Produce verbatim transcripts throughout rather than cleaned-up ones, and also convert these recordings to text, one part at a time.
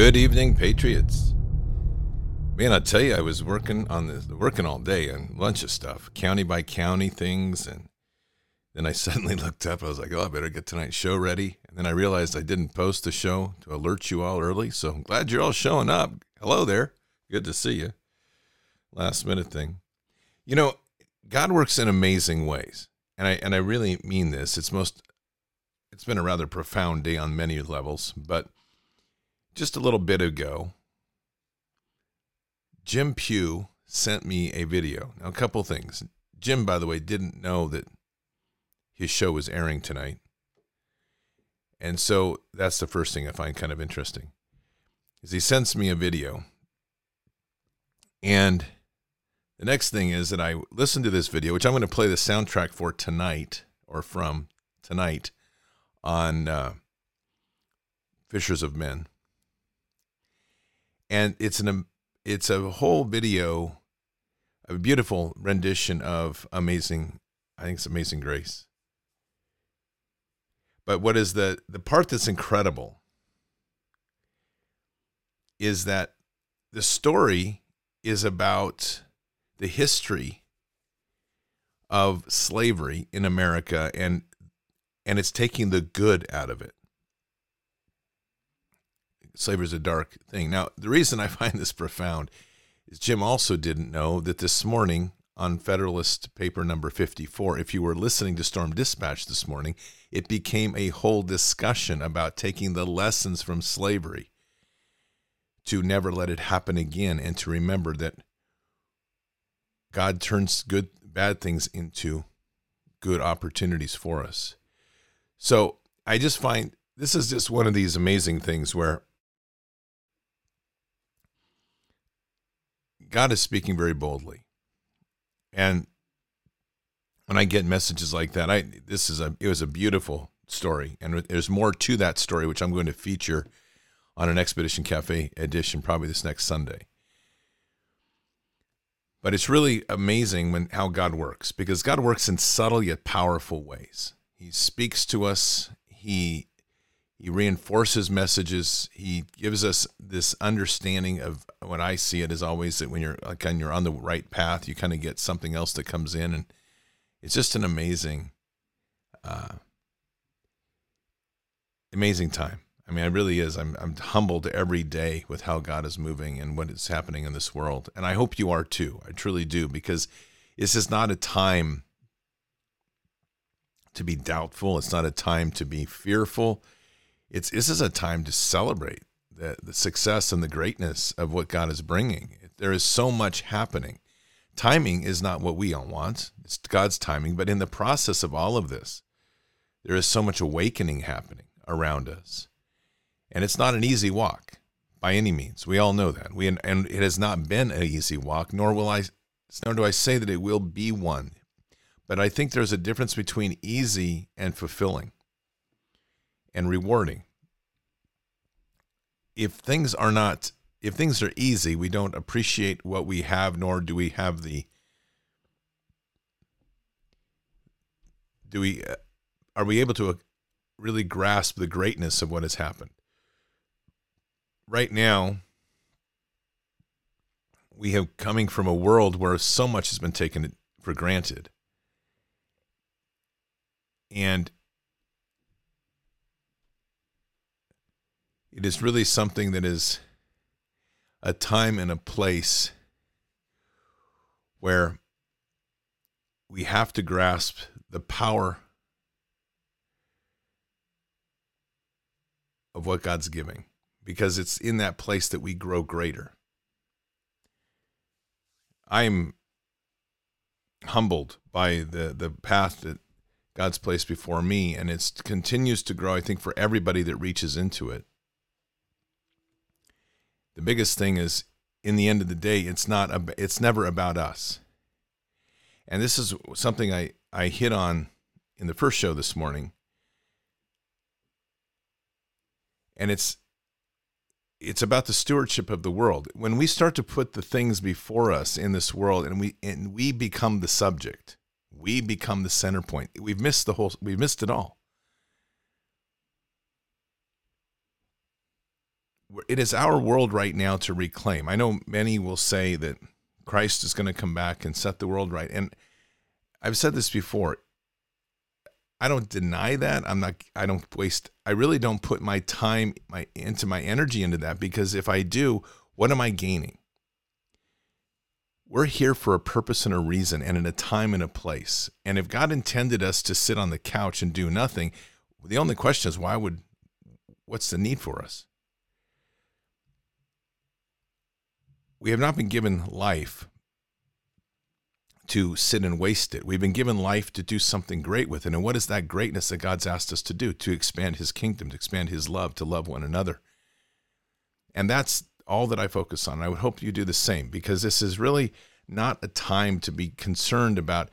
Good evening, Patriots. Man, I tell you, I was working on this, working all day on a bunch of stuff, county by county things, and then I suddenly looked up. I was like, oh, I better get tonight's show ready. And then I realized I didn't post the show to alert you all early, so I'm glad you're all showing up. Hello there. Good to see you. Last minute thing. You know, God works in amazing ways, and I and I really mean this. It's most, it's been a rather profound day on many levels, but just a little bit ago, Jim Pugh sent me a video. Now, a couple things. Jim, by the way, didn't know that his show was airing tonight. And so that's the first thing I find kind of interesting, is he sends me a video. And the next thing is that I listened to this video, which I'm going to play the soundtrack for tonight, or from tonight, on uh, Fishers of Men. And it's an it's a whole video, a beautiful rendition of Amazing, I think it's Amazing Grace. But what is the, the part that's incredible is that the story is about the history of slavery in America, and and it's taking the good out of it. Slavery is a dark thing. Now, the reason I find this profound is Jim also didn't know that this morning on Federalist paper number fifty-four, if you were listening to Storm Dispatch this morning, it became a whole discussion about taking the lessons from slavery to never let it happen again, and to remember that God turns good, bad things into good opportunities for us. So I just find this is just one of these amazing things where God is speaking very boldly. And when I get messages like that, I this is a it was a beautiful story, and there's more to that story, which I'm going to feature on an Expedition Cafe edition probably this next Sunday. But it's really amazing when how God works, because God works in subtle yet powerful ways. He speaks to us. He He reinforces messages. He gives us this understanding of what I see it as always, that when you're like when you're on the right path, you kind of get something else that comes in, and it's just an amazing, uh, amazing time. I mean, it really is. I'm I'm humbled every day with how God is moving and what is happening in this world, and I hope you are too. I truly do, because this is not a time to be doubtful. It's not a time to be fearful. It's this is a time to celebrate the, the success and the greatness of what God is bringing. There is so much happening. Timing is not what we all want. It's God's timing. But in the process of all of this, there is so much awakening happening around us. And it's not an easy walk by any means. We all know that. We and it has not been an easy walk, nor will I, nor do I say that it will be one. But I think there's a difference between easy and fulfilling and rewarding. If things are not, if things are easy, we don't appreciate what we have, nor do we have the, do we, uh, are we able to uh, really grasp the greatness of what has happened? Right now, we have coming from a world where so much has been taken for granted. And it is really something that is a time and a place where we have to grasp the power of what God's giving, because it's in that place that we grow greater. I'm humbled by the, the path that God's placed before me, and it continues to grow, I think, for everybody that reaches into it. The biggest thing is, in the end of the day, it's not. It's never about us. And this is something I, I hit on in the first show this morning. And it's it's about the stewardship of the world. When we start to put the things before us in this world, and we and we become the subject, we become the center point. We've missed the whole. We've missed it all. it is our world right now to reclaim. I know many will say that Christ is going to come back and set the world right. And I've said this before. I don't deny that. I'm not, I don't waste, I really don't put my time, my, into my energy into that, because if I do, what am I gaining? We're here for a purpose and a reason and in a time and a place. And if God intended us to sit on the couch and do nothing, the only question is, why would, what's the need for us? We have not been given life to sit and waste it. We've been given life to do something great with it. And what is that greatness that God's asked us to do? To expand his kingdom, to expand his love, to love one another. And that's all that I focus on. I would hope you do the same, because this is really not a time to be concerned about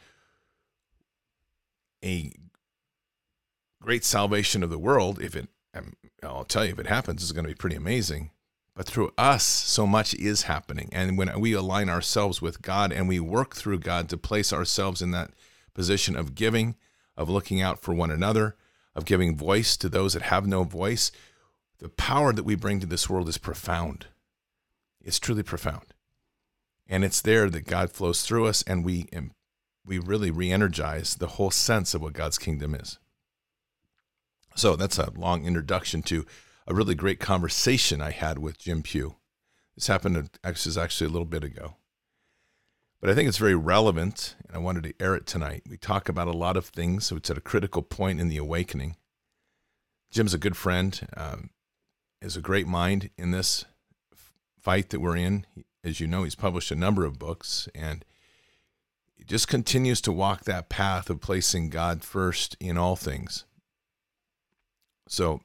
a great salvation of the world. If it, I'll tell you, if it happens, it's going to be pretty amazing. But through us, so much is happening. And when we align ourselves with God and we work through God to place ourselves in that position of giving, of looking out for one another, of giving voice to those that have no voice, the power that we bring to this world is profound. It's truly profound. And it's there that God flows through us, and we, we really re-energize the whole sense of what God's kingdom is. So that's a long introduction to a really great conversation I had with Jim Pugh. This happened, this is actually a little bit ago. But I think it's very relevant, and I wanted to air it tonight. We talk about a lot of things, so it's at a critical point in the awakening. Jim's a good friend, um, is a great mind in this fight that we're in. As you know, he's published a number of books, and he just continues to walk that path of placing God first in all things. So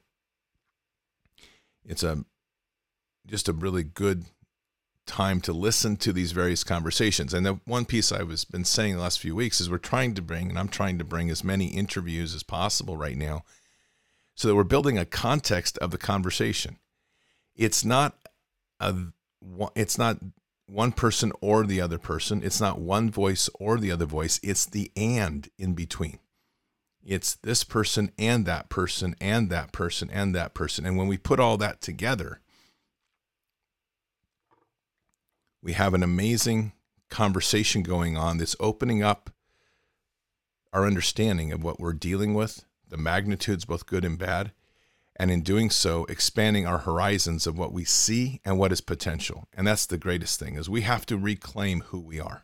it's a just a really good time to listen to these various conversations. And the one piece I was been saying the last few weeks is we're trying to bring, and I'm trying to bring as many interviews as possible right now, so that we're building a context of the conversation. It's not a, it's not one person or the other person. It's not one voice or the other voice. It's the and in between. It's this person and that person and that person and that person. And when we put all that together, we have an amazing conversation going on that's opening up our understanding of what we're dealing with, the magnitudes, both good and bad, and in doing so, expanding our horizons of what we see and what is potential. And that's the greatest thing, is we have to reclaim who we are.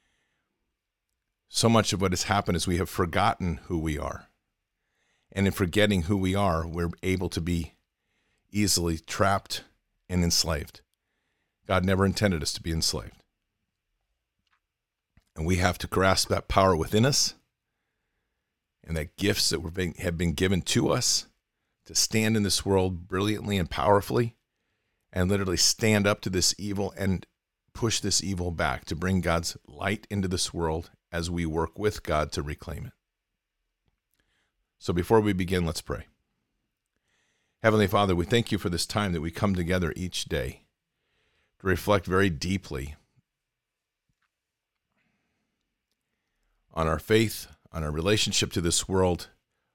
So much of what has happened is we have forgotten who we are. And in forgetting who we are, we're able to be easily trapped and enslaved. God never intended us to be enslaved. And we have to grasp that power within us, and that gifts that were being, have been given to us to stand in this world brilliantly and powerfully, and literally stand up to this evil and push this evil back, to bring God's light into this world as we work with God to reclaim it. So before we begin, let's pray. Heavenly Father, we thank you for this time that we come together each day to reflect very deeply on our faith, on our relationship to this world,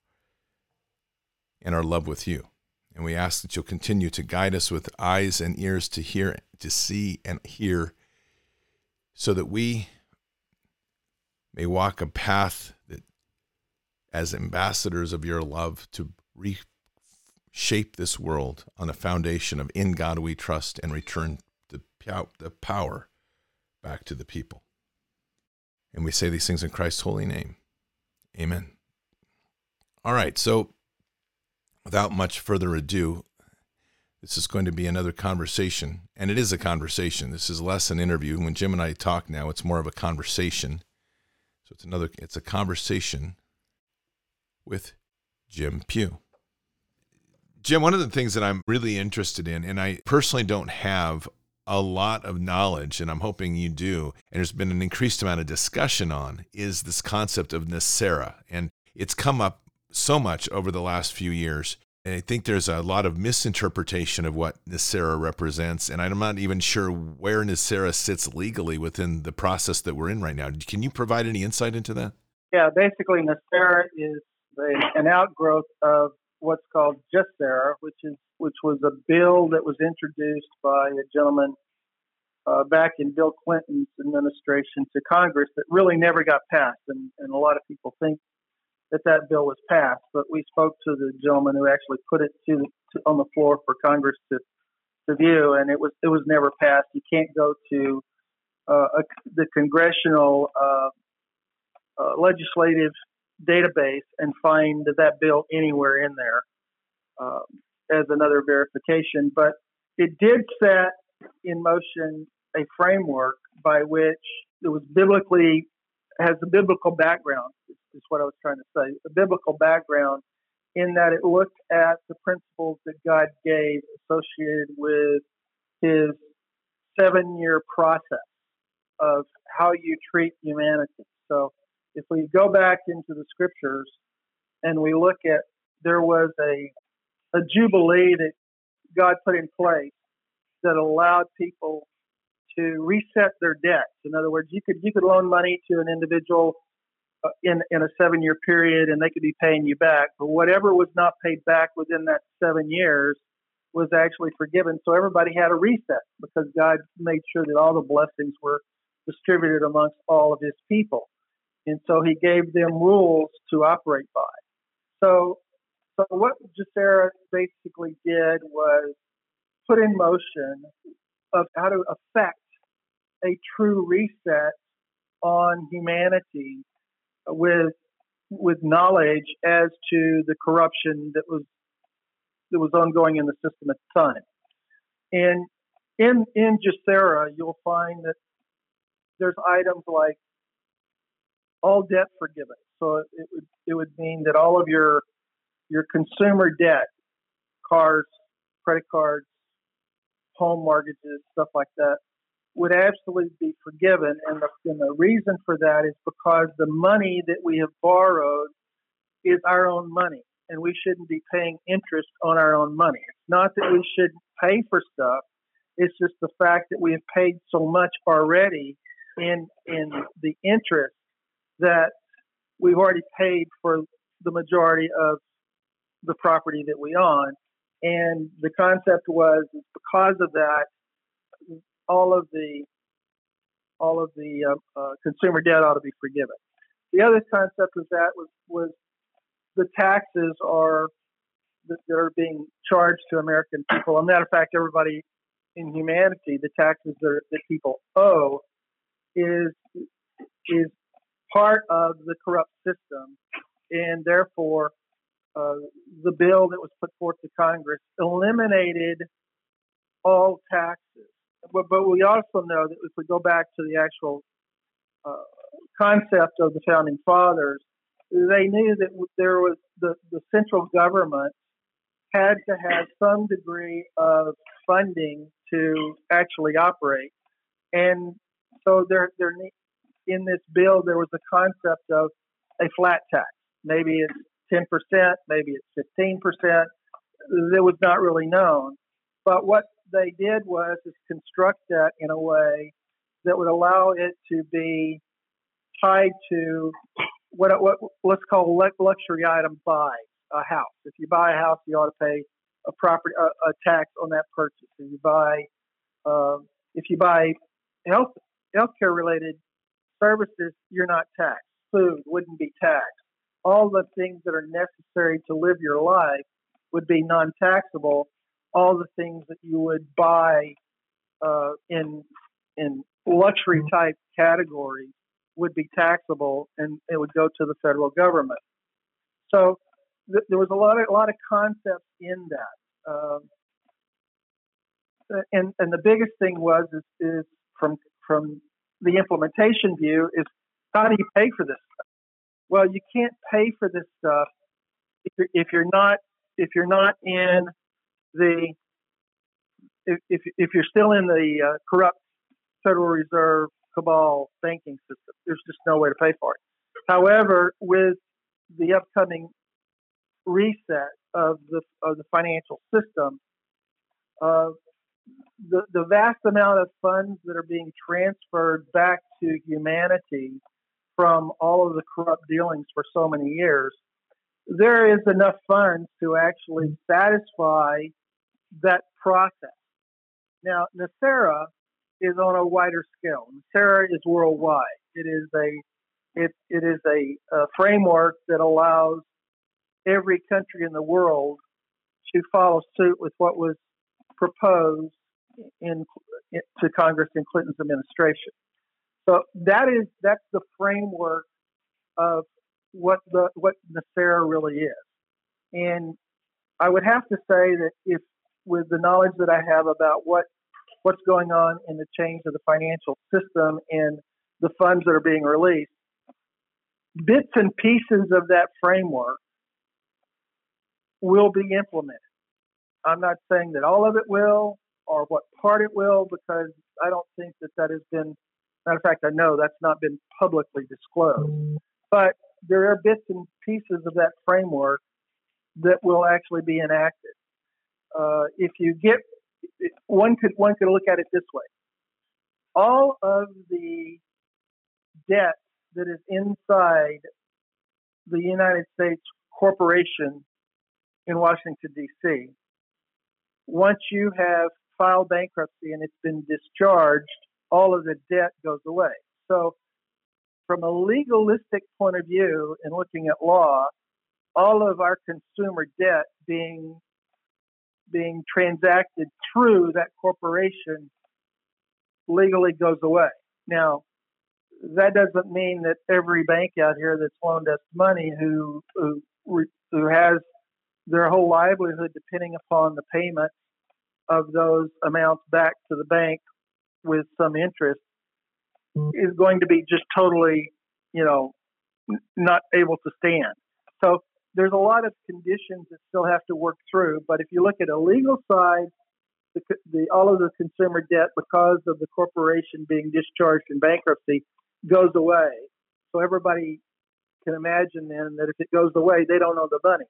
and our love with you. And we ask that you'll continue to guide us with eyes and ears to hear, to see and hear, so that we may walk a path that, as ambassadors of your love, to reshape this world on a foundation of in God we trust, and return the, the power back to the people. And we say these things in Christ's holy name. Amen. All right, so without much further ado, this is going to be another conversation, and it is a conversation. This is less an interview. When Jim and I talk now, it's more of a conversation. So it's another, it's a conversation with Jim Pugh. Jim, one of the things that I'm really interested in, and I personally don't have a lot of knowledge, and I'm hoping you do, and there's been an increased amount of discussion on, is this concept of NESARA. And it's come up so much over the last few years. And I think there's a lot of misinterpretation of what NESARA represents. And I'm not even sure where NESARA sits legally within the process that we're in right now. Can you provide any insight into that? Yeah, basically NESARA is the, an outgrowth of what's called GESARA, which is which was a bill that was introduced by a gentleman uh, back in Bill Clinton's administration to Congress that really never got passed. And, and a lot of people think that that bill was passed, but we spoke to the gentleman who actually put it to, to on the floor for Congress to, to view, and it was it was never passed. You can't go to uh, a, the congressional uh, uh, legislative database and find that bill anywhere in there uh, as another verification. But it did set in motion a framework by which it was biblically has a biblical background. Is what I was trying to say. A biblical background in that it looked at the principles that God gave associated with His seven-year process of how you treat humanity. So if we go back into the scriptures and we look at, there was a, a jubilee that God put in place that allowed people to reset their debts. In other words, you could you could loan money to an individual uh, in in a seven-year period, and they could be paying you back. But whatever was not paid back within that seven years was actually forgiven. So everybody had a reset because God made sure that all the blessings were distributed amongst all of His people. And so He gave them rules to operate by. So, so what GESARA basically did was put in motion of how to affect a true reset on humanity with with knowledge as to the corruption that was that was ongoing in the system at the time. And in in GESARA, you'll find that there's items like all debt forgiven. So it would it would mean that all of your your consumer debt, cars, credit cards, home mortgages, stuff like that, would absolutely be forgiven. And the, and the reason for that is because the money that we have borrowed is our own money, and we shouldn't be paying interest on our own money. It's not that we shouldn't pay for stuff. It's just the fact that we have paid so much already in in the interest that we've already paid for the majority of the property that we own. And the concept was because of that, all of the all of the uh, uh, consumer debt ought to be forgiven. The other concept of that was was the taxes are that, that are being charged to American people. As a matter of fact, everybody in humanity, the taxes that, are, that people owe is is part of the corrupt system, and therefore uh, the bill that was put forth to Congress eliminated all taxes. But, but we also know that if we go back to the actual uh, concept of the Founding Fathers, they knew that there was the, the central government had to have some degree of funding to actually operate. And so there, there in this bill, there was a concept of a flat tax. Maybe it's ten percent, maybe it's fifteen percent. That was not really known. But what they did was is construct that in a way that would allow it to be tied to what, what let's call luxury item buy, a house. If you buy a house, you ought to pay a property a, a tax on that purchase. If you buy uh, if you buy health healthcare related services, you're not taxed. Food wouldn't be taxed. All the things that are necessary to live your life would be non-taxable. All the things that you would buy uh, in in luxury type categories would be taxable, and it would go to the federal government. So th- there was a lot of a lot of concepts in that, um, and and the biggest thing was is, is from from the implementation view is how do you pay for this stuff? Well, you can't pay for this stuff if you're, if you're not if you're not in the if if, if you're still in the uh, corrupt Federal Reserve cabal banking system. There's just no way to pay for it. However, with the upcoming reset of the of the financial system, uh, the the vast amount of funds that are being transferred back to humanity from all of the corrupt dealings for so many years, there is enough funds to actually satisfy that process. Now, NESARA is on a wider scale. NESARA is worldwide. It is a it it is a, a framework that allows every country in the world to follow suit with what was proposed in, in to Congress in Clinton's administration. So that is that's the framework of what the what NESARA really is. And I would have to say that if, with the knowledge that I have about what what's going on in the change of the financial system and the funds that are being released, bits and pieces of that framework will be implemented. I'm not saying that all of it will or what part it will, because I don't think that that has been, matter of fact, I know that's not been publicly disclosed. But there are bits and pieces of that framework that will actually be enacted. Uh, if you get, one could one could look at it this way: all of the debt that is inside the United States corporation in Washington, D C, once you have filed bankruptcy and it's been discharged, all of the debt goes away. So from a legalistic point of view and looking at law, all of our consumer debt being being transacted through that corporation legally goes away. Now, that doesn't mean that every bank out here that's loaned us money who who, who has their whole livelihood depending upon the payment of those amounts back to the bank with some interest is going to be just totally, you know, not able to stand. So there's a lot of conditions that still have to work through. But if you look at a legal side, the, the, all of the consumer debt, because of the corporation being discharged in bankruptcy, goes away. So everybody can imagine then that if it goes away, they don't owe the money.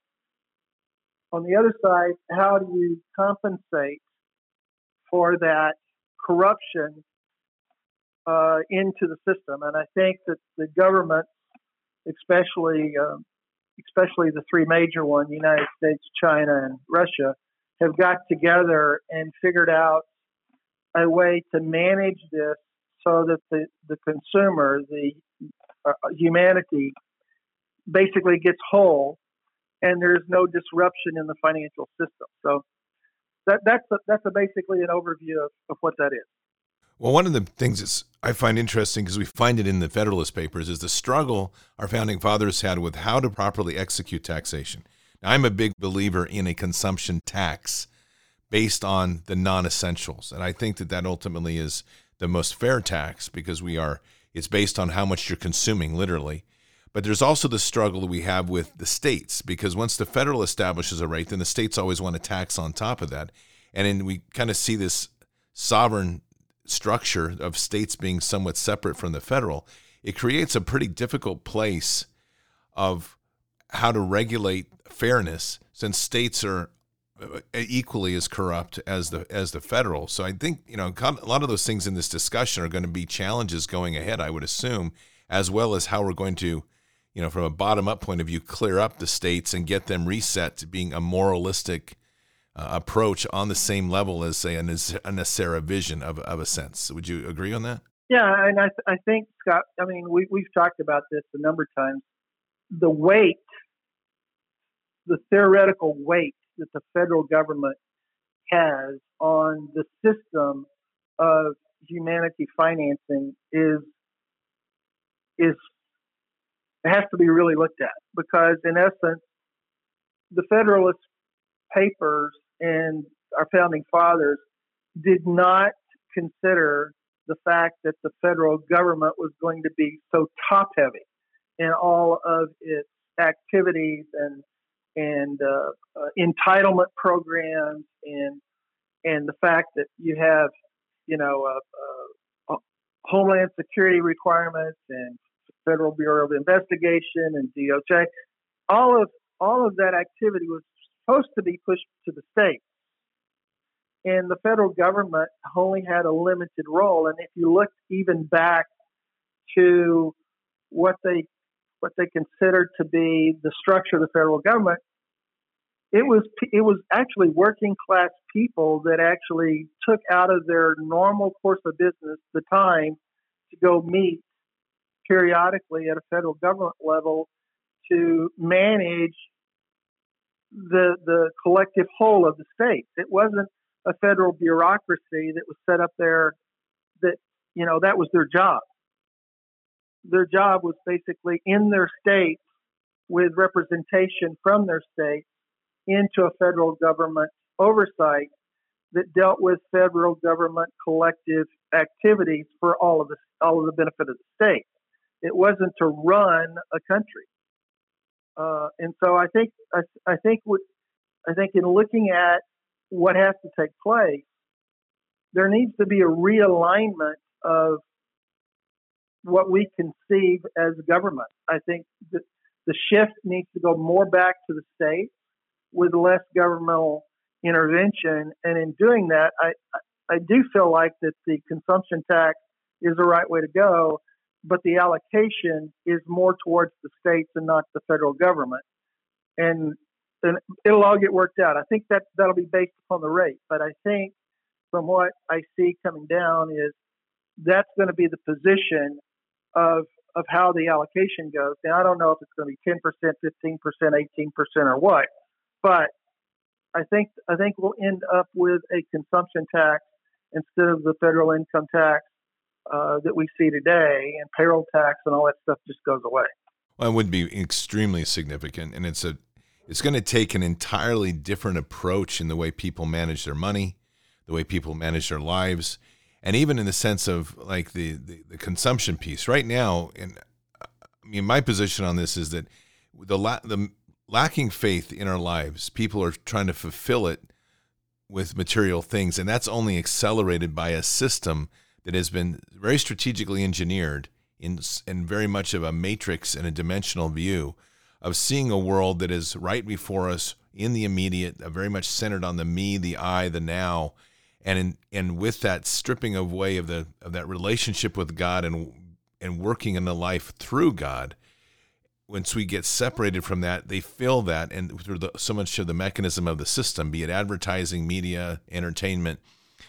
On the other side, how do you compensate for that corruption uh, into the system? And I think that the government, especially um, especially the three major ones, United States, China, and Russia, have got together and figured out a way to manage this so that the, the consumer, the uh, humanity, basically gets whole and there's no disruption in the financial system. So that, that's a, that's a basically an overview of, of what that is. Well, one of the things that I find interesting, because we find it in the Federalist Papers, is the struggle our founding fathers had with how to properly execute taxation. Now, I'm a big believer in a consumption tax based on the non-essentials, and I think that that ultimately is the most fair tax because we are it's based on how much you're consuming, literally. But there's also the struggle that we have with the states, because once the federal establishes a rate, then the states always want to tax on top of that, and then we kind of see this sovereign structure of states being somewhat separate from the federal. It creates a pretty difficult place of how to regulate fairness, since states are equally as corrupt as the as the federal. So I think, you know, a lot of those things in this discussion are going to be challenges going ahead, I would assume, as well as how we're going to, you know, from a bottom-up point of view, clear up the states and get them reset to being a moralistic Uh, approach on the same level as, say, a NESARA vision of, of a sense. Would you agree on that? Yeah, and I, th- I think, Scott, I mean, we, we've talked about this a number of times. The weight, the theoretical weight that the federal government has on the system of humanity financing is, is it has to be really looked at, because, in essence, the Federalist Papers and our founding fathers did not consider the fact that the federal government was going to be so top heavy in all of its activities and and uh, uh, entitlement programs and and the fact that you have, you know, uh, uh, Homeland Security requirements and Federal Bureau of Investigation and D O J. All of all of that activity was supposed to be pushed to the states. And the federal government only had a limited role. And if you look even back to what they what they considered to be the structure of the federal government, it was it was actually working class people that actually took out of their normal course of business the time to go meet periodically at a federal government level to manage the the collective whole of the states. It wasn't a federal bureaucracy that was set up there that, you know, that was their job. Their job was basically in their states with representation from their state into a federal government oversight that dealt with federal government collective activities for all of the all of the benefit of the state. It wasn't to run a country, uh, and so I think I, I think what, I think in looking at what has to take place, there needs to be a realignment of what we conceive as government. I think that the shift needs to go more back to the state with less governmental intervention. And in doing that, I, I do feel like that the consumption tax is the right way to go, but the allocation is more towards the states and not the federal government. And, and it'll all get worked out. I think that that'll be based upon the rate. But I think from what I see coming down is that's going to be the position of of how the allocation goes. Now, I don't know if it's going to be ten percent, fifteen percent, eighteen percent or what, but I think I think we'll end up with a consumption tax instead of the federal income tax uh, that we see today, and payroll tax and all that stuff just goes away. Well, it would be extremely significant, and it's a it's going to take an entirely different approach in the way people manage their money, the way people manage their lives, and even in the sense of like the, the, the consumption piece. Right now, and I mean, my position on this is that the la- the lacking faith in our lives, people are trying to fulfill it with material things, and that's only accelerated by a system that has been very strategically engineered in in very much of a matrix and a dimensional view of seeing a world that is right before us in the immediate, very much centered on the me, the I, the now, and in, and with that stripping away of the of that relationship with God and and working in the life through God. Once we get separated from that, they feel that, and through the, so much of the mechanism of the system, be it advertising, media, entertainment,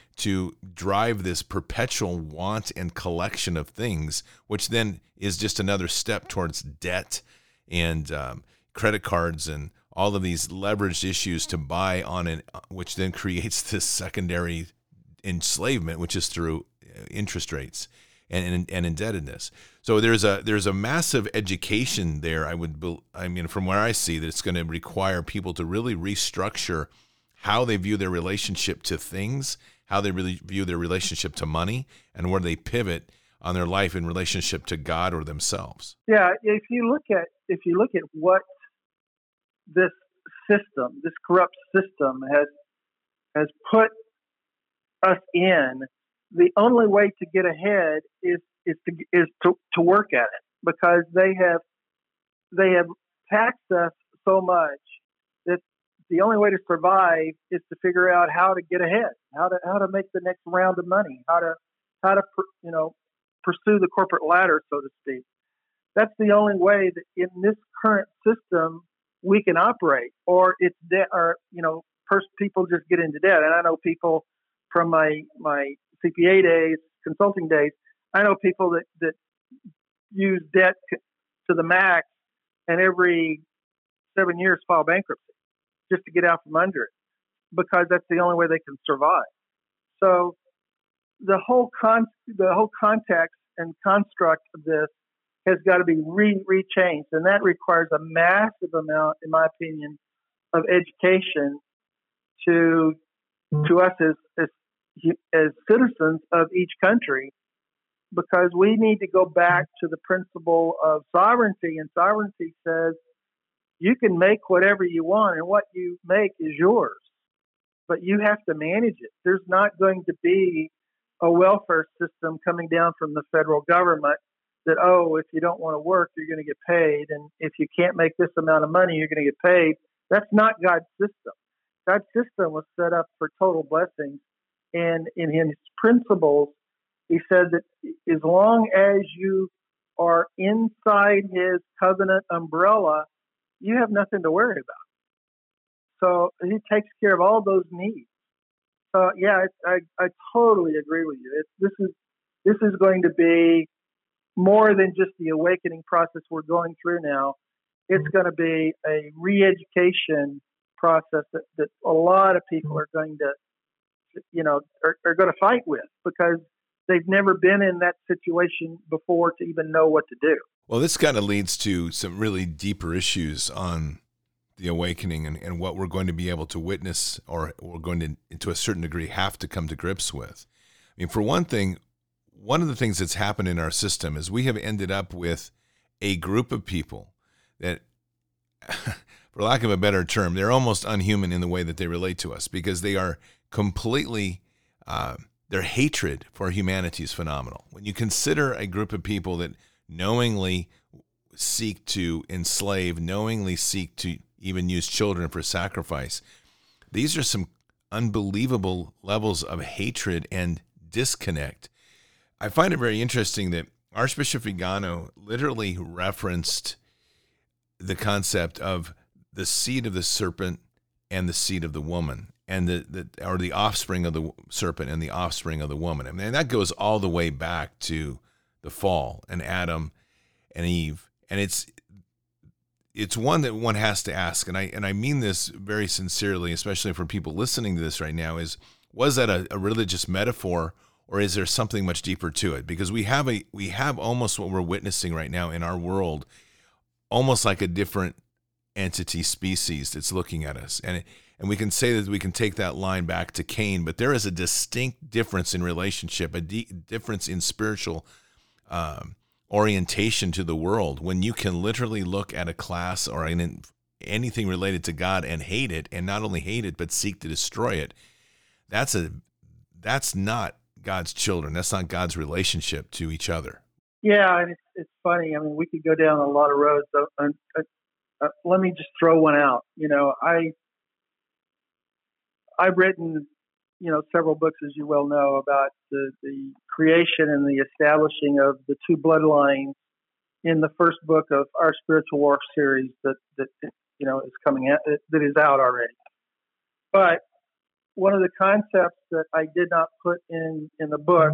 to drive this perpetual want and collection of things, which then is just another step towards debt and um, credit cards and all of these leveraged issues to buy on it, which then creates this secondary enslavement, which is through interest rates and, and, and indebtedness. So there's a there's a massive education there. I would, I mean, from where I see that it's going to require people to really restructure how they view their relationship to things, how they really view their relationship to money, and where they pivot on their life in relationship to God or themselves. Yeah, if you look at if you look at what this system, this corrupt system has has put us in, the only way to get ahead is is to is to, to work at it, because they have they have taxed us so much that the only way to survive is to figure out how to get ahead, how to how to make the next round of money, how to how to you know pursue the corporate ladder, so to speak. That's the only way that in this current system we can operate, or it's debt, or you know, first people just get into debt. And I know people from my my C P A days, consulting days, I know people that that use debt to the max, and every seven years file bankruptcy just to get out from under it, because that's the only way they can survive. So the whole con the whole context and construct of this has got to be re rechanged, and that requires a massive amount, in my opinion, of education to to us as as as citizens of each country, because we need to go back to the principle of sovereignty, and sovereignty says you can make whatever you want, and what you make is yours, but you have to manage it. There's not going to be a welfare system coming down from the federal government that, oh, if you don't want to work, you're going to get paid, and if you can't make this amount of money, you're going to get paid. That's not God's system. God's system was set up for total blessings, and in his principles, he said that as long as you are inside his covenant umbrella, you have nothing to worry about. So he takes care of all those needs. So yeah, I I, I totally agree with you. It's, this is this is going to be more than just the awakening process we're going through now. It's going to be a re-education process that, that a lot of people are going to, you know, are, are going to fight with because they've never been in that situation before to even know what to do. Well, this kind of leads to some really deeper issues on the awakening and, and what we're going to be able to witness, or we're going to, to a certain degree, have to come to grips with. I mean, for one thing, one of the things that's happened in our system is we have ended up with a group of people that, for lack of a better term, they're almost unhuman in the way that they relate to us, because they are completely, uh, their hatred for humanity is phenomenal. When you consider a group of people that knowingly seek to enslave, knowingly seek to even use children for sacrifice, these are some unbelievable levels of hatred and disconnect. I find it very interesting that Archbishop Vigano literally referenced the concept of the seed of the serpent and the seed of the woman, and the, the or the offspring of the serpent and the offspring of the woman. I mean, that goes all the way back to the fall and Adam and Eve. And it's it's one that one has to ask, and I and I mean this very sincerely, especially for people listening to this right now, is was that a, a religious metaphor, or is there something much deeper to it? Because we have a we have almost what we're witnessing right now in our world, almost like a different entity species that's looking at us. And and we can say that we can take that line back to Cain, but there is a distinct difference in relationship, a de- difference in spiritual um, orientation to the world, when you can literally look at a class or an, anything related to God and hate it, and not only hate it, but seek to destroy it. That's a that's not God's children. That's not God's relationship to each other. Yeah, and it's, it's funny. I mean, we could go down a lot of roads. Uh, uh, uh, let me just throw one out. You know, I I've written, you know, several books, as you well know, about the, the creation and the establishing of the two bloodlines in the first book of our Spiritual War series that, that you know, is coming out, that is out already. But one of the concepts that I did not put in, in the book,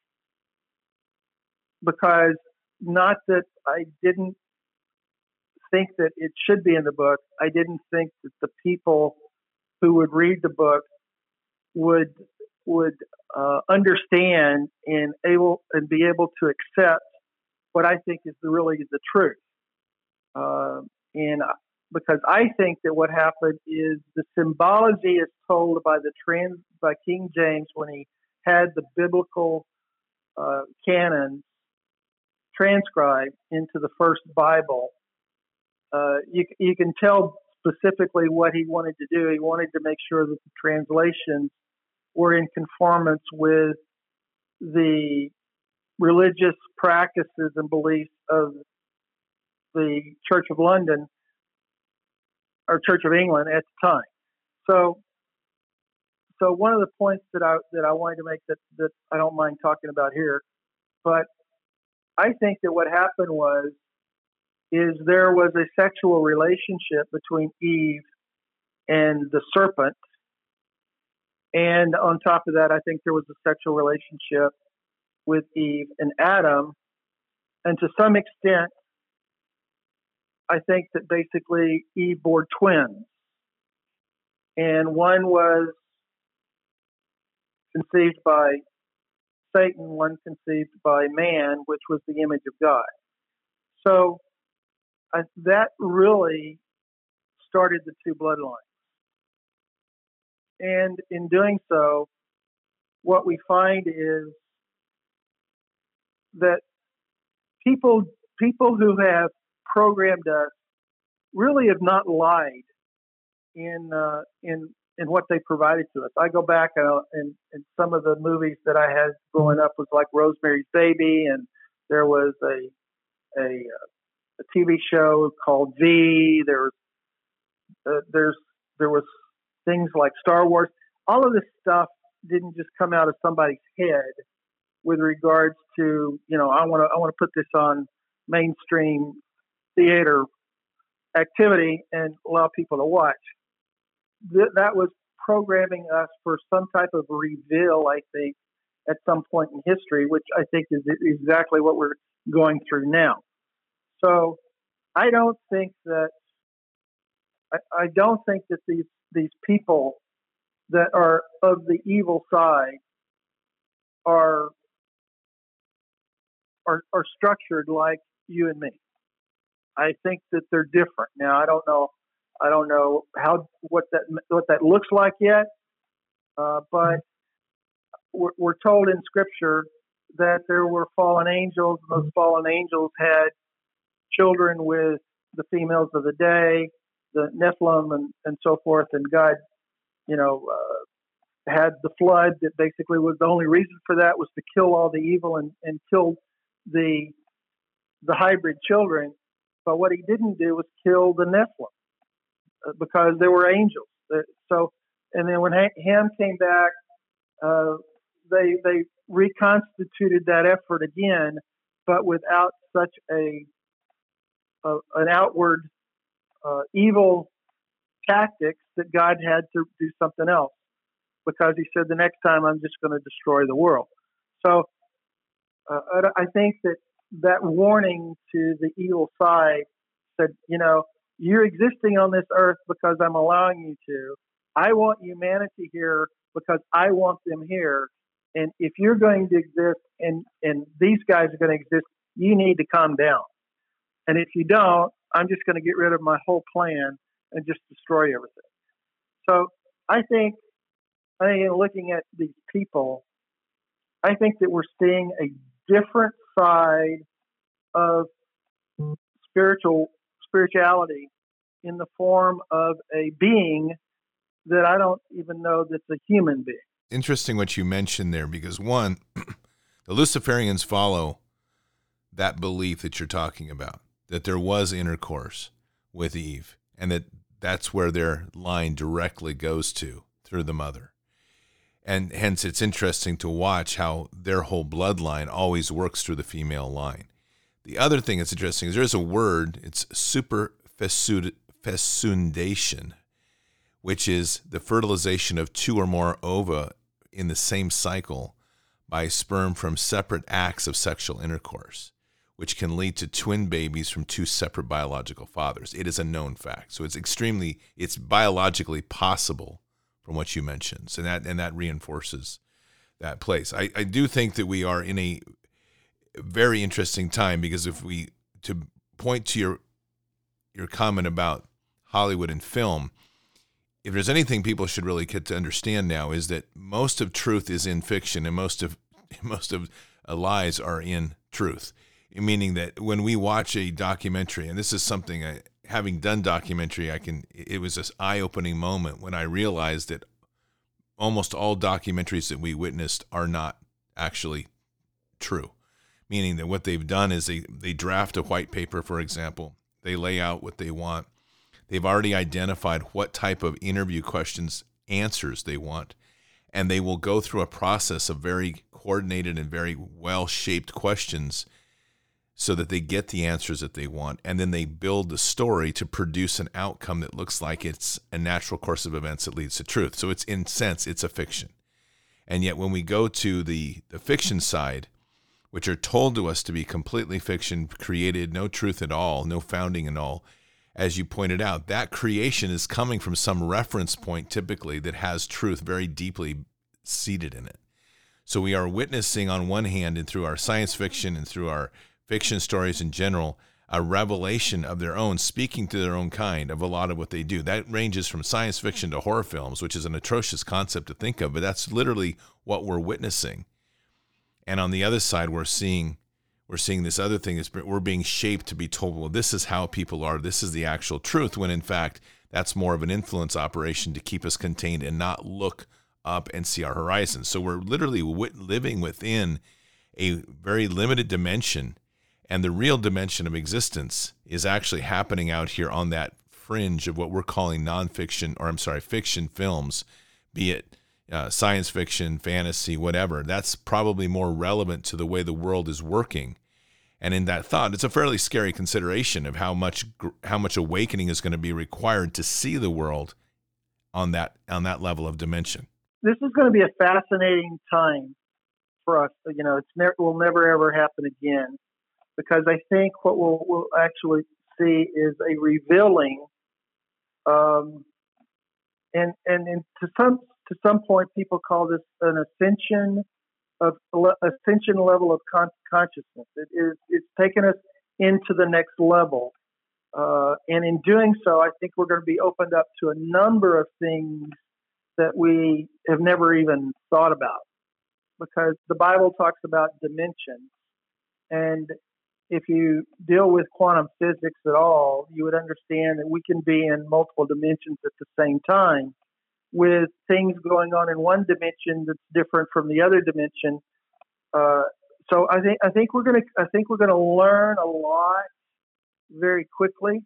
because not that I didn't think that it should be in the book, I didn't think that the people who would read the book would would uh, understand and able and be able to accept what I think is the, really the truth. Uh, and because I think that what happened is the symbology is told by the trans by King James when he had the biblical uh, canon transcribed into the first Bible. Uh, you you can tell specifically what he wanted to do. He wanted to make sure that the translations were in conformance with the religious practices and beliefs of the Church of London or Church of England at the time. So, so one of the points that I that I wanted to make that, that I don't mind talking about here, but I think that what happened was is there was a sexual relationship between Eve and the serpent. And on top of that, I think there was a sexual relationship with Eve and Adam. And to some extent, I think that basically Eve bore twins. And one was conceived by Satan, one conceived by man, which was the image of God. So uh, that really started the two bloodlines. And in doing so, what we find is that people people who have programmed us really have not lied in uh, in in what they provided to us. I go back uh, and, and some of the movies that I had growing up was like Rosemary's Baby, and there was a a, a T V show called V. There was uh, there's there was things like Star Wars. All of this stuff didn't just come out of somebody's head with regards to, you know, I want to I want to put this on mainstream theater activity and allow people to watch. th- that was programming us for some type of reveal, I think, at some point in history, which I think is exactly what we're going through now. So I don't think that I, I don't think that these these people that are of the evil side are are, are structured like you and me. I think that they're different. Now I don't know I don't know how what that what that looks like yet, uh, but we're, we're told in Scripture that there were fallen angels, and those fallen angels had children with the females of the day, the Nephilim, and, and so forth. And God, you know, uh, had the flood that basically was the only reason for that was to kill all the evil and, and kill the the hybrid children. But what he didn't do was kill the Nephilim uh, because they were angels. Uh, so, and then when Ham came back, uh, they they reconstituted that effort again, but without such a, a an outward uh, evil tactics that God had to do something else, because he said the next time I'm just going to destroy the world. So uh, I think that that warning to the evil side said, you know, you're existing on this earth because I'm allowing you to. I want humanity here because I want them here. And if you're going to exist and, and these guys are going to exist, you need to calm down. And if you don't, I'm just going to get rid of my whole plan and just destroy everything. So I think, I think in looking at these people, I think that we're seeing a different side of spiritual spirituality in the form of a being that I don't even know that's a human being. Interesting what you mentioned there, because one, the Luciferians follow that belief that you're talking about, that there was intercourse with Eve, and that that's where their line directly goes to, through the mother. And hence it's interesting to watch how their whole bloodline always works through the female line. The other thing that's interesting is there's a word, it's superfecundation, which is the fertilization of two or more ova in the same cycle by sperm from separate acts of sexual intercourse, which can lead to twin babies from two separate biological fathers. It is a known fact. So it's extremely, it's biologically possible from what you mentioned. So that, and that reinforces that place. I, I do think that we are in a very interesting time, because if we, to point to your, your comment about Hollywood and film, if there's anything people should really get to understand now, is that most of truth is in fiction, and most of, most of uh, lies are in truth. Meaning that when we watch a documentary, and this is something I, having done documentary, I can, it was this eye-opening moment when I realized that almost all documentaries that we witnessed are not actually true. Meaning that what they've done is they, they draft a white paper, for example, they lay out what they want. They've already identified what type of interview questions, answers they want, and they will go through a process of very coordinated and very well-shaped questions so that they get the answers that they want, and then they build the story to produce an outcome that looks like it's a natural course of events that leads to truth. So it's, in sense, it's a fiction. And yet when we go to the, the fiction side, which are told to us to be completely fiction, created, no truth at all, no founding at all, as you pointed out, that creation is coming from some reference point typically that has truth very deeply seated in it. So we are witnessing on one hand, and through our science fiction and through our fiction stories in general, a revelation of their own, speaking to their own kind of a lot of what they do. That ranges from science fiction to horror films, which is an atrocious concept to think of, but that's literally what we're witnessing. And on the other side, we're seeing we're seeing this other thing is we're being shaped to be told, well, this is how people are, this is the actual truth, when in fact that's more of an influence operation to keep us contained and not look up and see our horizons. So we're literally living within a very limited dimension. And the real dimension of existence is actually happening out here on that fringe of what we're calling nonfiction, or I'm sorry, fiction films, be it uh, science fiction, fantasy, whatever. That's probably more relevant to the way the world is working. And in that thought, it's a fairly scary consideration of how much how much awakening is going to be required to see the world on that on that level of dimension. This is going to be a fascinating time for us. You know, it's never will never ever happen again, because I think what we'll, we'll actually see is a revealing, um, and, and and to some to some point, people call this an ascension of ascension level of con- consciousness. It is it's taken us into the next level, uh, and in doing so, I think we're going to be opened up to a number of things that we have never even thought about, because the Bible talks about dimensions, and if you deal with quantum physics at all, you would understand that we can be in multiple dimensions at the same time, with things going on in one dimension that's different from the other dimension. Uh, so I think I think we're gonna I think we're gonna learn a lot very quickly,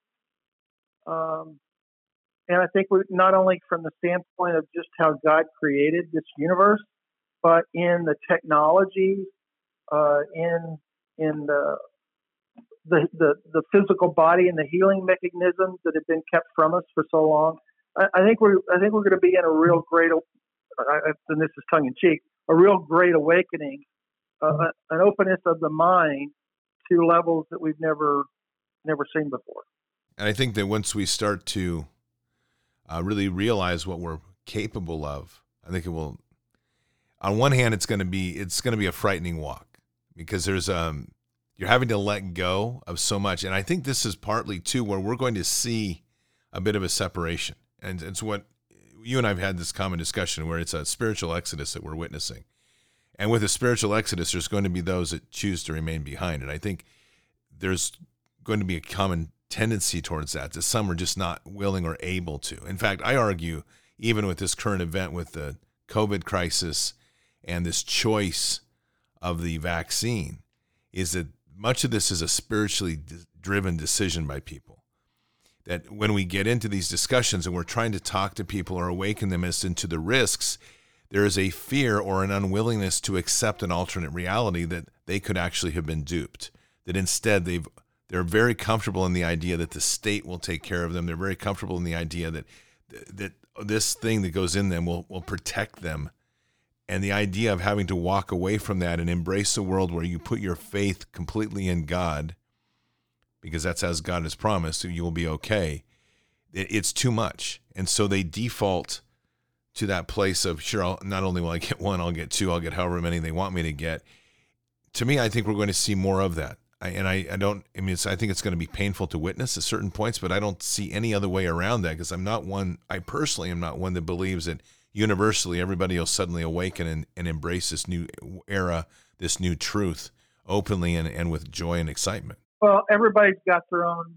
um, and I think we're not only from the standpoint of just how God created this universe, but in the technology, uh, in in the The, the the physical body and the healing mechanisms that have been kept from us for so long. I, I think we're I think we're going to be in a real great, uh, and this is tongue in cheek, a real great awakening, uh, an openness of the mind to levels that we've never never seen before. And I think that once we start to uh, really realize what we're capable of, I think it will. On one hand, it's going to be it's going to be a frightening walk, because there's um. You're having to let go of so much. And I think this is partly, too, where we're going to see a bit of a separation. And it's what you and I have had this common discussion, where it's a spiritual exodus that we're witnessing. And with a spiritual exodus, there's going to be those that choose to remain behind. And I think there's going to be a common tendency towards that, that some are just not willing or able to. In fact, I argue, even with this current event with the COVID crisis and this choice of the vaccine, is that much of this is a spiritually driven decision by people. That when we get into these discussions and we're trying to talk to people or awaken them as into the risks, there is a fear or an unwillingness to accept an alternate reality that they could actually have been duped. That instead they've they're very comfortable in the idea that the state will take care of them. They're very comfortable in the idea that that this thing that goes in them will will protect them. And the idea of having to walk away from that and embrace a world where you put your faith completely in God, because that's as God has promised, so you will be okay, it's too much. And so they default to that place of, sure, I'll, not only will I get one, I'll get two, I'll get however many they want me to get. To me, I think we're going to see more of that. I, and I, I don't, I mean, it's, I think it's going to be painful to witness at certain points, but I don't see any other way around that, because I'm not one, I personally am not one that believes that universally everybody will suddenly awaken and, and embrace this new era, this new truth openly and, and with joy and excitement. Well, everybody's got their own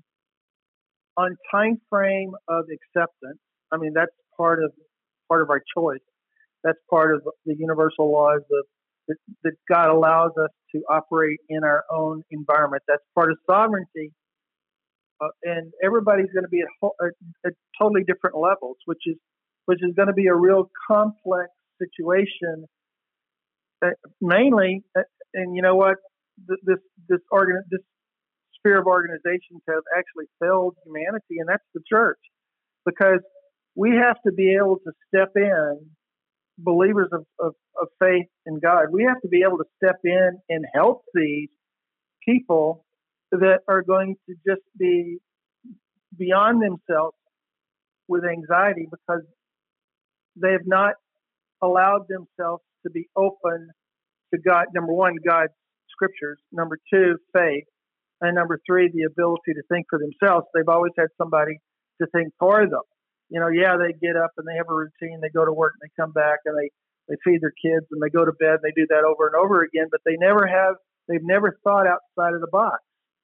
on time frame of acceptance. I mean, that's part of part of our choice. That's part of the universal laws of that, that God allows us to operate in our own environment. That's part of sovereignty. Uh, and everybody's going to be at, ho- at, at totally different levels, which is which is going to be a real complex situation. Uh, mainly, uh, and you know what, Th- this this organ this sphere of organizations have actually failed humanity, and that's the church, because we have to be able to step in, believers of, of, of faith in God. We have to be able to step in and help these people that are going to just be beyond themselves with anxiety, because they have not allowed themselves to be open to God. Number one, God's scriptures. Number two, faith. And number three, the ability to think for themselves. They've always had somebody to think for them. You know, yeah, they get up and they have a routine. They go to work and they come back and they, they feed their kids and they go to bed. And they do that over and over again, but they never have, they've never thought outside of the box.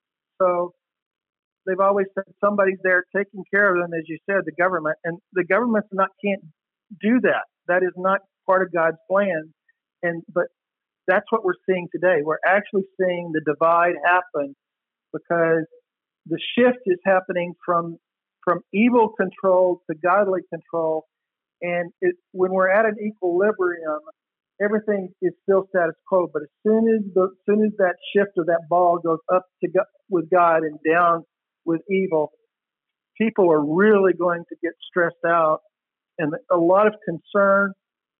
So they've always said somebody's there taking care of them, as you said, the government. And the government's not, can't do that. That is not part of God's plan. And, but that's what we're seeing today. We're actually seeing the divide happen, because the shift is happening from from evil control to godly control. And it, when we're at an equilibrium, everything is still status quo. But as soon as the as soon as that shift of that ball goes up to go, with God and down with evil, people are really going to get stressed out and a lot of concern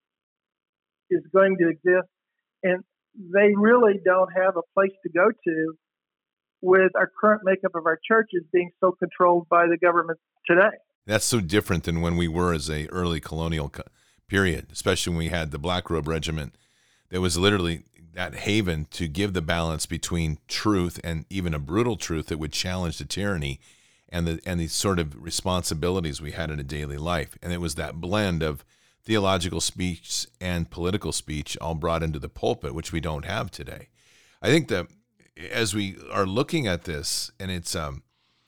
is going to exist, and they really don't have a place to go to with our current makeup of our churches being so controlled by the government today. That's so different than when we were as a early colonial co- period, especially when we had the Black Robe Regiment. There was literally that haven to give the balance between truth and even a brutal truth that would challenge the tyranny and the and the sort of responsibilities we had in a daily life. And it was that blend of theological speech and political speech all brought into the pulpit, which we don't have today. I think that as we are looking at this, and it's um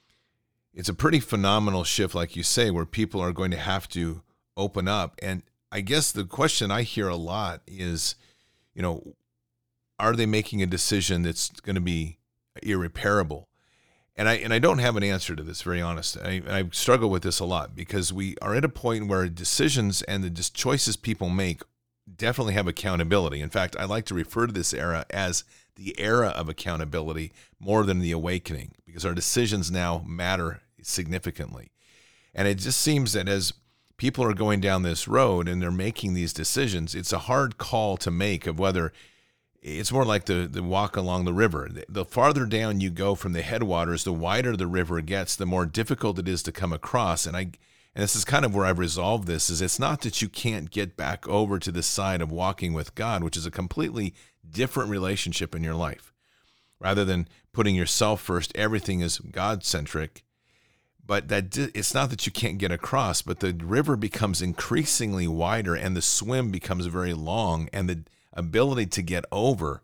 it's a pretty phenomenal shift, like you say, where people are going to have to open up. And I guess the question I hear a lot is, you know, are they making a decision that's going to be irreparable? And I and I don't have an answer to this, very honest. I, I struggle with this a lot because we are at a point where decisions and the just choices people make definitely have accountability. In fact, I like to refer to this era as the era of accountability more than the awakening, because our decisions now matter significantly. And it just seems that as people are going down this road and they're making these decisions, it's a hard call to make of whether it's more like the, the walk along the river. The, the farther down you go from the headwaters, the wider the river gets, the more difficult it is to come across. And I and this is kind of where I've resolved this, is it's not that you can't get back over to the side of walking with God, which is a completely different relationship in your life. Rather than putting yourself first, everything is God-centric. But that it's not that you can't get across, but the river becomes increasingly wider and the swim becomes very long, and the ability to get over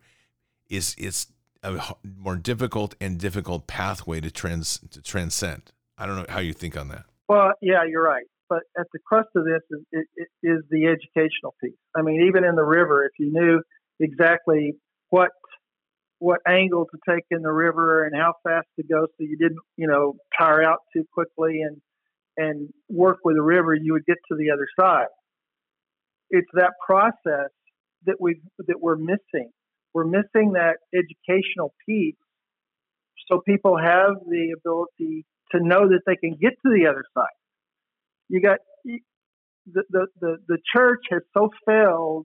is is a more difficult and difficult pathway to trans to transcend. I don't know how you think on that. Well, yeah, you're right. But at the crust of this is, it, it is the educational piece. I mean, even in the river, if you knew exactly what what angle to take in the river and how fast to go, so you didn't, you know, tire out too quickly and and work with the river, you would get to the other side. It's that process that we that we're missing. We're missing that educational piece, so people have the ability to know that they can get to the other side. You got the the the, the church has so failed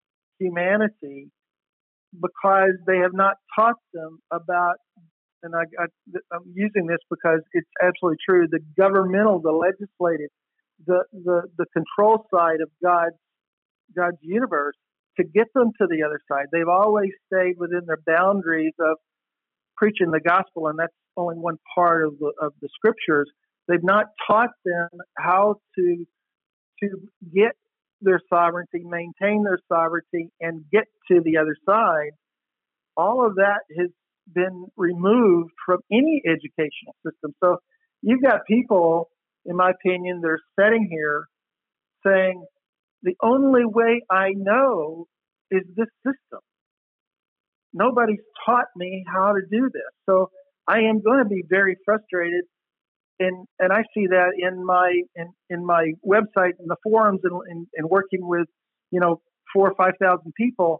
humanity because they have not taught them about, and I, I, I'm using this because it's absolutely true, the governmental, the legislative, the, the, the control side of God's, God's universe to get them to the other side. They've always stayed within their boundaries of preaching the gospel, and that's only one part of the, of the scriptures. They've not taught them how to to get their sovereignty, maintain their sovereignty, and get to the other side. All of that has been removed from any educational system. So you've got people, in my opinion, that are sitting here saying, the only way I know is this system. Nobody's taught me how to do this. So I am going to be very frustrated. And and I see that in my in, in my website, in the forums, and, and, and working with, you know, four or five thousand people.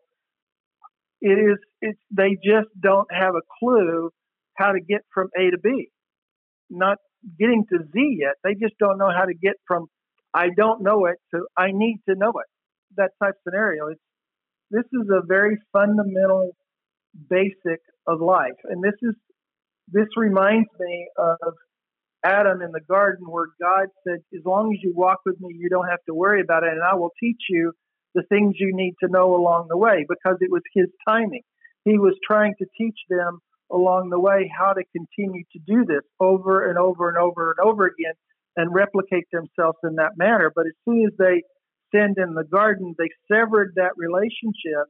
It is it's they just don't have a clue how to get from A to B. Not getting to Z yet. They just don't know how to get from I don't know it to I need to know it. That type scenario. It's this is a very fundamental basic of life, and this is this reminds me of Adam in the garden, where God said, as long as you walk with me, you don't have to worry about it, and I will teach you the things you need to know along the way, because it was his timing. He was trying to teach them along the way how to continue to do this over and over and over and over again and replicate themselves in that manner. But as soon as they sinned in the garden, they severed that relationship.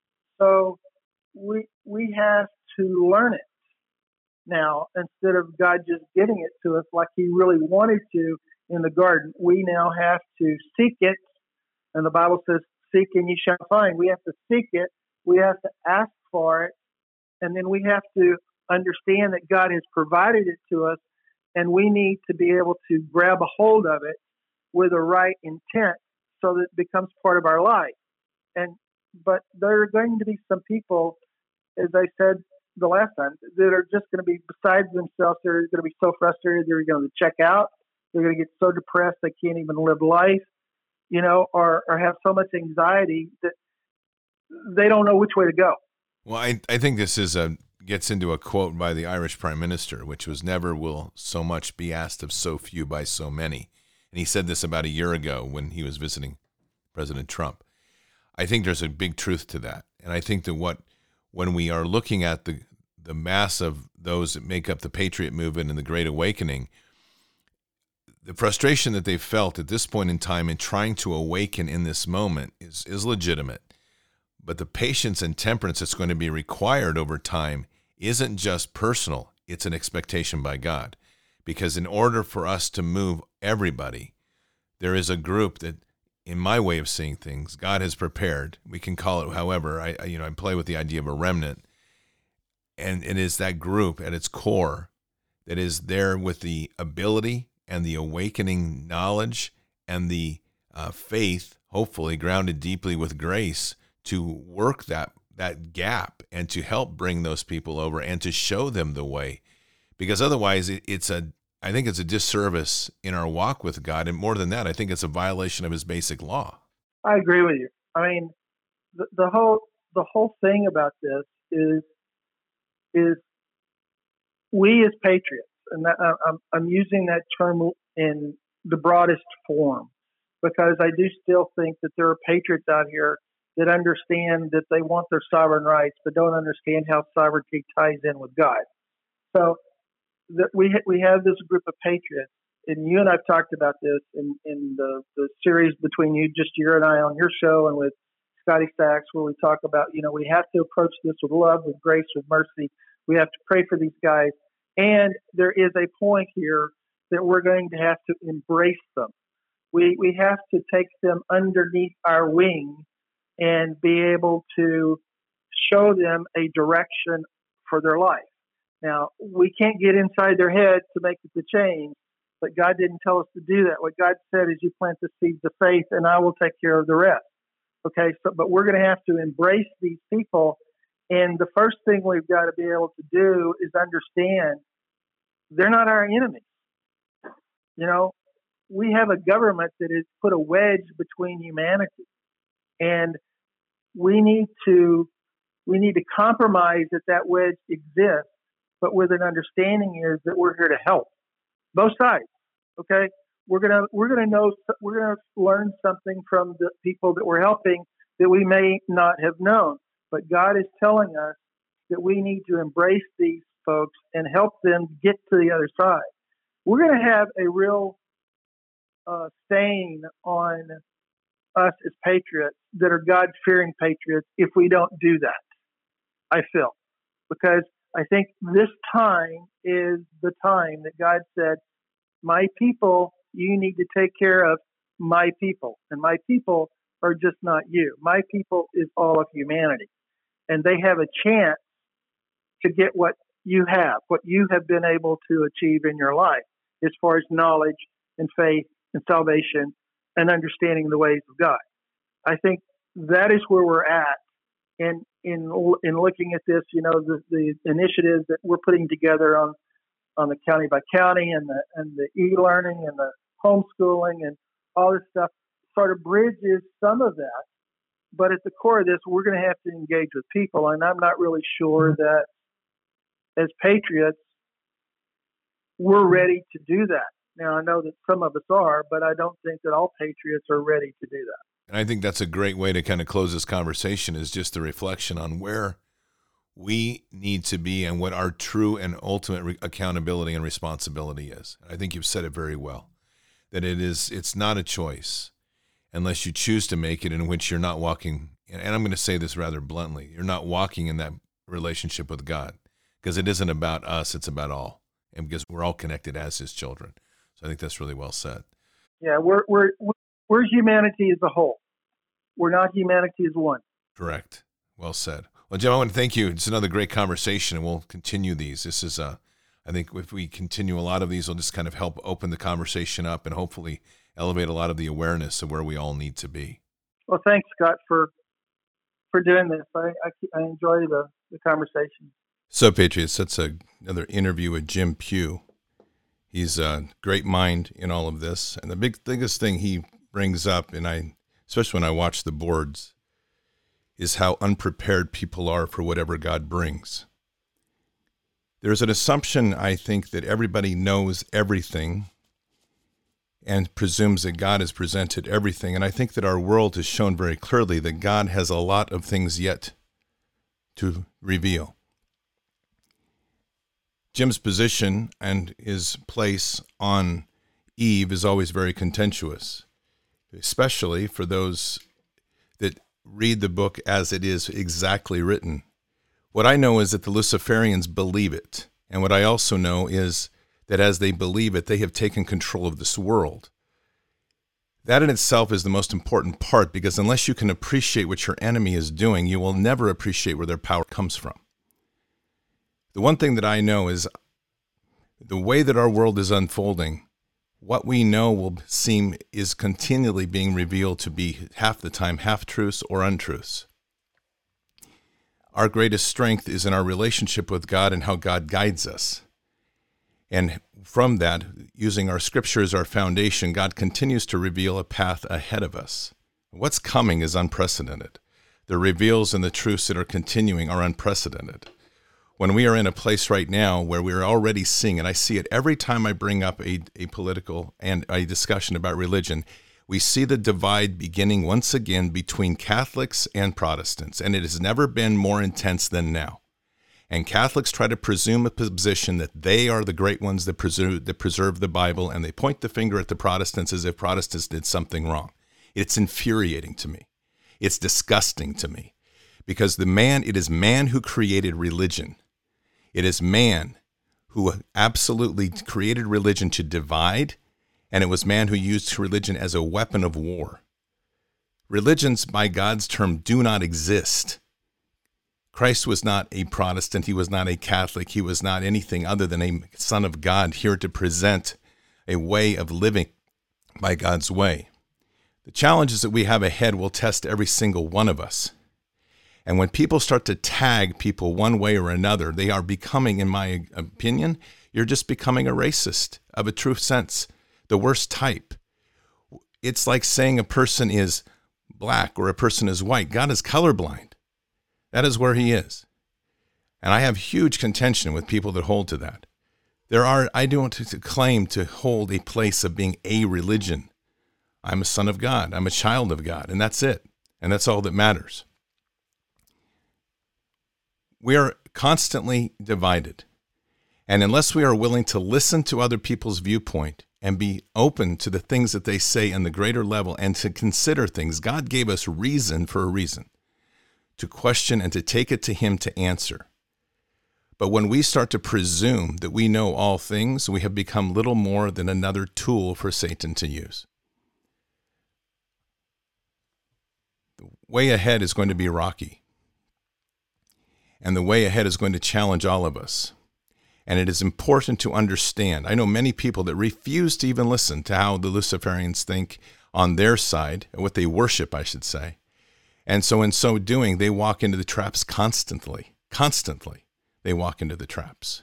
So we we have to learn it now, instead of God just giving it to us like he really wanted to in the garden. We now have to seek it. And the Bible says, seek and you shall find. We have to seek it. We have to ask for it. And then we have to understand that God has provided it to us. And we need to be able to grab a hold of it with a right intent so that it becomes part of our life. And but there are going to be some people, as I said the last time, that are just going to be beside themselves. They're going to be so frustrated. They're going to check out. They're going to get so depressed they can't even live life. you know, or, or have so much anxiety that they don't know which way to go. Well, I, I think this is a gets into a quote by the Irish Prime Minister, which was, "Never will so much be asked of so few by so many." And he said this about a year ago when he was visiting President Trump. I think there's a big truth to that. And I think that what when we are looking at the, the mass of those that make up the Patriot movement and the Great Awakening, the frustration that they've felt at this point in time in trying to awaken in this moment is, is legitimate. But the patience and temperance that's going to be required over time isn't just personal, it's an expectation by God. Because in order for us to move everybody, there is a group that, in my way of seeing things, God has prepared. We can call it however. I, I you know I play with the idea of a remnant, and it is that group at its core that is there with the ability and the awakening knowledge and the uh, faith, hopefully grounded deeply with grace, to work that that gap and to help bring those people over and to show them the way. Because otherwise, it, it's a I think it's a disservice in our walk with God, and more than that, I think it's a violation of His basic law. I agree with you. I mean, the, the whole the whole thing about this is is we as patriots, and that, I'm, I'm using that term in the broadest form, because I do still think that there are patriots out here that understand that they want their sovereign rights, but don't understand how sovereignty ties in with God. So that we ha- we have this group of patriots, and you and I've talked about this in, in the, the series between you, just you and I on your show, and with Scotty Sachs, where we talk about, you know, we have to approach this with love, with grace, with mercy. We have to pray for these guys. And there is a point here that we're going to have to embrace them. We we have to take them underneath our wing and be able to show them a direction for their life. Now, we can't get inside their head to make the change, but God didn't tell us to do that. What God said is, you plant the seeds of faith and I will take care of the rest. Okay, so but we're going to have to embrace these people. And the first thing we've got to be able to do is understand they're not our enemies. You know, we have a government that has put a wedge between humanity, and we need to we need to compromise that that wedge exists, but with an understanding is that we're here to help both sides. Okay, we're gonna we're gonna know we're gonna learn something from the people that we're helping that we may not have known, but God is telling us that we need to embrace these folks and help them get to the other side. We're going to have a real uh, stain on us as patriots that are God-fearing patriots if we don't do that, I feel. Because I think this time is the time that God said, my people, you need to take care of my people. And my people are just not you. My people is all of humanity. And they have a chance to get what you have, what you have been able to achieve in your life, as far as knowledge and faith and salvation and understanding the ways of God. I think that is where we're at in in in looking at this. You know, the, the initiatives that we're putting together on on the county by county and the and the e-learning and the homeschooling and all this stuff sort of bridges some of that. But at the core of this, we're going to have to engage with people, and I'm not really sure that as patriots, we're ready to do that. Now, I know that some of us are, but I don't think that all patriots are ready to do that. And I think that's a great way to kind of close this conversation, is just the reflection on where we need to be and what our true and ultimate re- accountability and responsibility is. I think you've said it very well, that it is, it's not a choice unless you choose to make it, in which you're not walking, and I'm going to say this rather bluntly, you're not walking in that relationship with God, because it isn't about us, it's about all, and because we're all connected as His children. So I think that's really well said. Yeah, we're we're we're humanity as a whole. We're not humanity as one. Correct. Well said. Well, Jim, I want to thank you. It's another great conversation, and we'll continue these. This is a, I think if we continue a lot of these, we'll just kind of help open the conversation up and hopefully elevate a lot of the awareness of where we all need to be. Well, thanks, Scott, for for doing this. I I, I enjoy the, the conversation. So, Patriots, that's a, another interview with Jim Pugh. He's a great mind in all of this. And the big biggest thing he brings up, and I, especially when I watch the boards, is how unprepared people are for whatever God brings. There's an assumption, I think, that everybody knows everything and presumes that God has presented everything. And I think that our world has shown very clearly that God has a lot of things yet to reveal. Jim's position and his place on Eve is always very contentious, especially for those that read the book as it is exactly written. What I know is that the Luciferians believe it. And what I also know is that as they believe it, they have taken control of this world. That in itself is the most important part, because unless you can appreciate what your enemy is doing, you will never appreciate where their power comes from. The one thing that I know is the way that our world is unfolding, what we know will seem is continually being revealed to be half the time half-truths or untruths. Our greatest strength is in our relationship with God and how God guides us. And from that, using our scripture as our foundation, God continues to reveal a path ahead of us. What's coming is unprecedented. The reveals and the truths that are continuing are unprecedented. When we are in a place right now where we're already seeing, and I see it every time I bring up a, a political and a discussion about religion, we see the divide beginning once again between Catholics and Protestants, and it has never been more intense than now. And Catholics try to presume a position that they are the great ones that preserve, that preserve the Bible, and they point the finger at the Protestants as if Protestants did something wrong. It's infuriating to me. It's disgusting to me, because the man, it is man who created religion. It is man who absolutely created religion to divide, and it was man who used religion as a weapon of war. Religions, by God's term, do not exist. Christ was not a Protestant. He was not a Catholic. He was not anything other than a Son of God here to present a way of living by God's way. The challenges that we have ahead will test every single one of us. And when people start to tag people one way or another, they are becoming, in my opinion, you're just becoming a racist of a true sense, the worst type. It's like saying a person is black or a person is white. God is colorblind. That is where he is. And I have huge contention with people that hold to that. There are, I don't claim to hold a place of being a religion. I'm a son of God. I'm a child of God, and that's it. And that's all that matters. We are constantly divided. And unless we are willing to listen to other people's viewpoint and be open to the things that they say on the greater level and to consider things, God gave us reason for a reason, to question and to take it to him to answer. But when we start to presume that we know all things, we have become little more than another tool for Satan to use. The way ahead is going to be rocky. And the way ahead is going to challenge all of us. And it is important to understand. I know many people that refuse to even listen to how the Luciferians think on their side, what they worship, I should say. And so in so doing, they walk into the traps constantly. Constantly, they walk into the traps.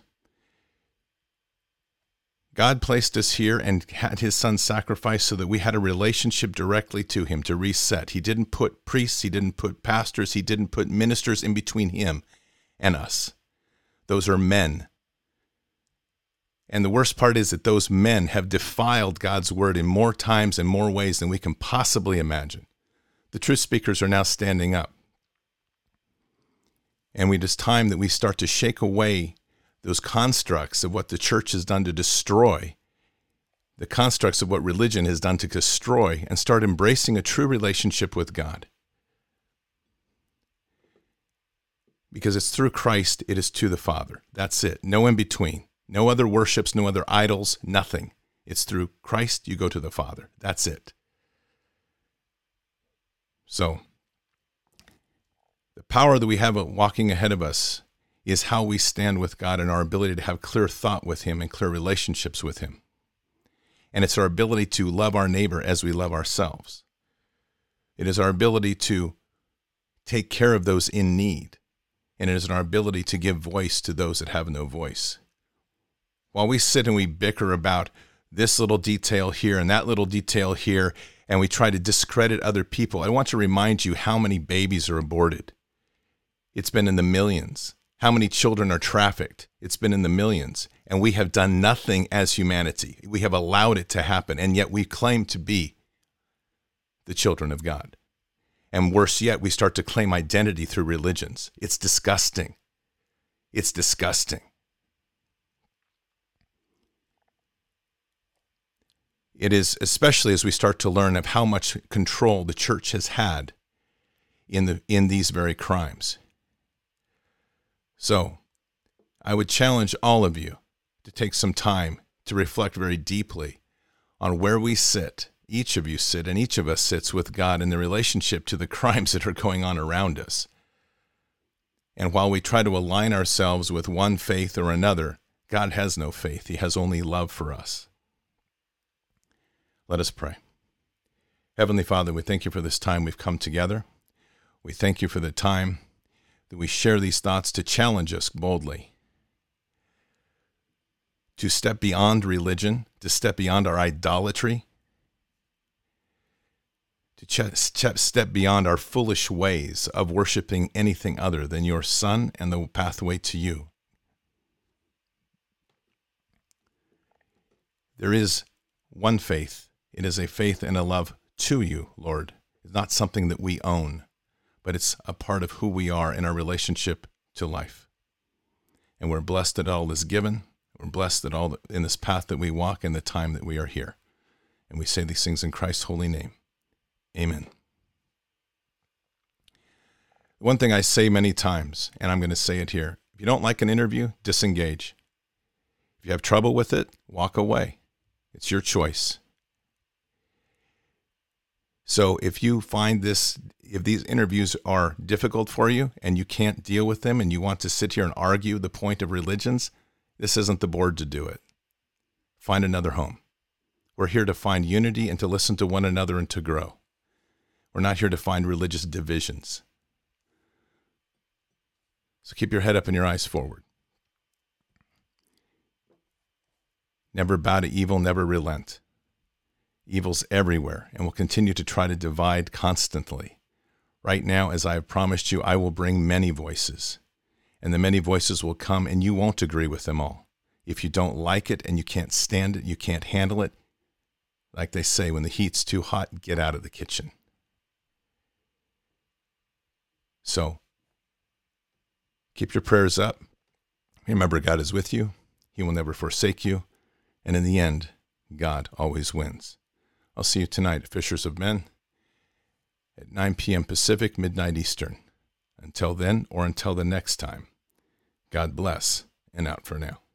God placed us here and had his son sacrificed so that we had a relationship directly to him to reset. He didn't put priests, he didn't put pastors, he didn't put ministers in between him and us. Those are men. And the worst part is that those men have defiled God's word in more times and more ways than we can possibly imagine. The truth speakers are now standing up. And it is time that we start to shake away those constructs of what the church has done to destroy, the constructs of what religion has done to destroy, and start embracing a true relationship with God. Because it's through Christ, it is to the Father. That's it. No in between. No other worships, no other idols, nothing. It's through Christ you go to the Father. That's it. So, the power that we have walking ahead of us is how we stand with God and our ability to have clear thought with him and clear relationships with him. And it's our ability to love our neighbor as we love ourselves. It is our ability to take care of those in need. And it is our ability to give voice to those that have no voice. While we sit and we bicker about this little detail here and that little detail here, and we try to discredit other people. I want to remind you how many babies are aborted. It's been in the millions. How many children are trafficked? It's been in the millions. And we have done nothing as humanity. We have allowed it to happen, and yet we claim to be the children of God. And worse yet, we start to claim identity through religions. It's disgusting. It's disgusting. It is, especially as we start to learn of how much control the church has had in the in these very crimes. So, I would challenge all of you to take some time to reflect very deeply on where we sit, each of you sit, and each of us sits with God in the relationship to the crimes that are going on around us. And while we try to align ourselves with one faith or another, God has no faith. He has only love for us. Let us pray. Heavenly Father, we thank you for this time we've come together. We thank you for the time that we share these thoughts to challenge us boldly, to step beyond religion, to step beyond our idolatry, to ch- step beyond our foolish ways of worshiping anything other than your Son and the pathway to you. There is one faith. It is a faith and a love to you, Lord. It's not something that we own, but it's a part of who we are in our relationship to life. And we're blessed that all is given. We're blessed that all in this path that we walk in the time that we are here. And we say these things in Christ's holy name. Amen. One thing I say many times, and I'm going to say it here, if you don't like an interview, disengage. If you have trouble with it, walk away. It's your choice. So if you find this, if these interviews are difficult for you and you can't deal with them and you want to sit here and argue the point of religions, this isn't the board to do it. Find another home. We're here to find unity and to listen to one another and to grow. We're not here to find religious divisions. So keep your head up and your eyes forward. Never bow to evil, never relent. Evil's everywhere and will continue to try to divide constantly. Right now, as I have promised you, I will bring many voices. And the many voices will come and you won't agree with them all. If you don't like it and you can't stand it, you can't handle it, like they say, when the heat's too hot, get out of the kitchen. So, keep your prayers up. Remember, God is with you. He will never forsake you. And in the end, God always wins. I'll see you tonight at Fishers of Men at nine p.m. Pacific, midnight Eastern. Until then, or until the next time, God bless, and out for now.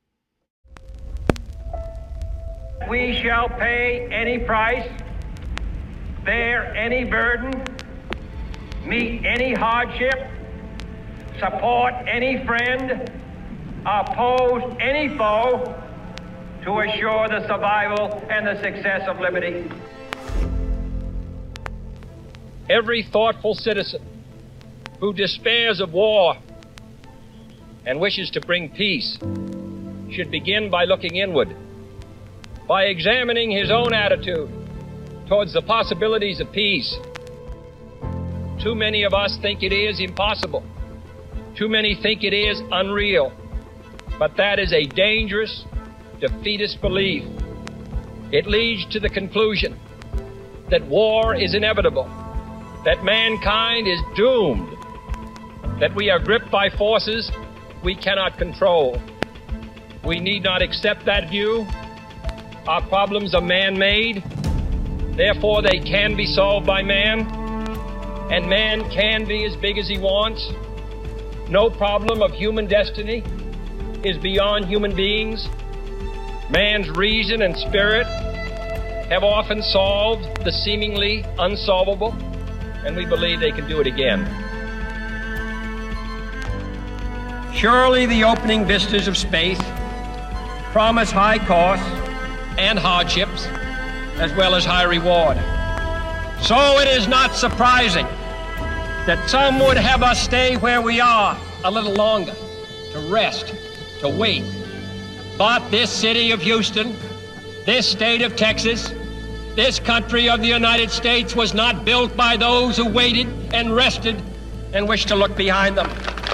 We shall pay any price, bear any burden, meet any hardship, support any friend, oppose any foe, to assure the survival and the success of liberty. Every thoughtful citizen who despairs of war and wishes to bring peace should begin by looking inward, by examining his own attitude towards the possibilities of peace. Too many of us think it is impossible. Too many think it is unreal. But that is a dangerous, defeatist belief. It leads to the conclusion that war is inevitable, that mankind is doomed, that we are gripped by forces we cannot control. We need not accept that view. Our problems are man-made, therefore they can be solved by man, and man can be as big as he wants. No problem of human destiny is beyond human beings. Man's reason and spirit have often solved the seemingly unsolvable, and we believe they can do it again. Surely the opening vistas of space promise high costs and hardships, as well as high reward. So it is not surprising that some would have us stay where we are a little longer, to rest, to wait. But this city of Houston, this state of Texas, This country of the United States was not built by those who waited and rested and wished to look behind them.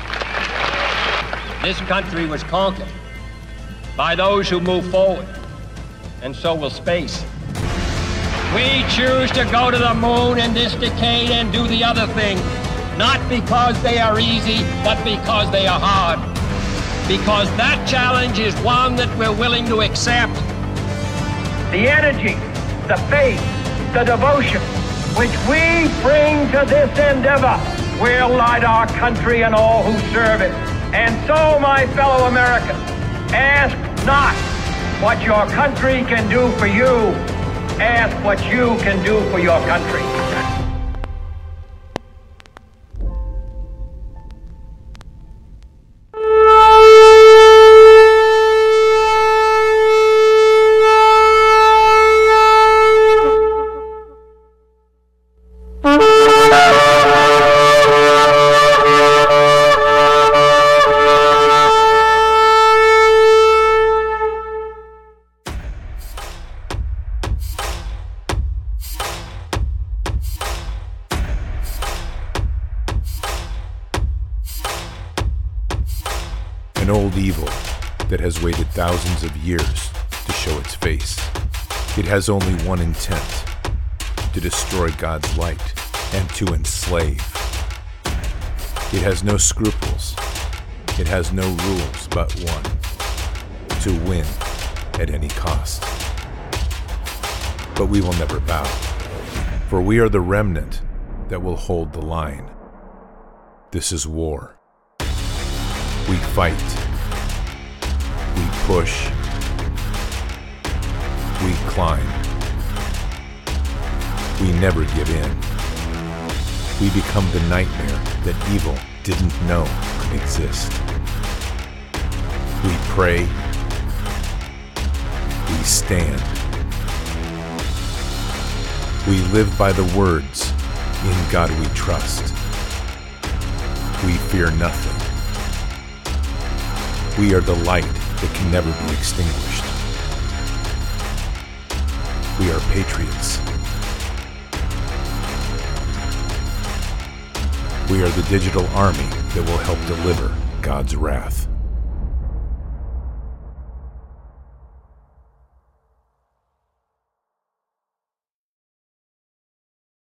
This country was conquered by those who move forward, and so will space. We choose to go to the moon in this decade and do the other thing, not because they are easy, but because they are hard. Because that challenge is one that we're willing to accept. The energy, the faith, the devotion which we bring to this endeavor will light our country and all who serve it. And so, my fellow Americans, ask not what your country can do for you, ask what you can do for your country. An old evil that has waited thousands of years to show its face. It has only one intent: to destroy God's light and to enslave. It has no scruples. It has no rules but one: to win at any cost. But we will never bow, for we are the remnant that will hold the line. This is war. We fight. We push. We climb. We never give in. We become the nightmare that evil didn't know could exist. We pray. We stand. We live by the words, "In God we trust." We fear nothing. We are the light that can never be extinguished. We are patriots. We are the digital army that will help deliver God's wrath.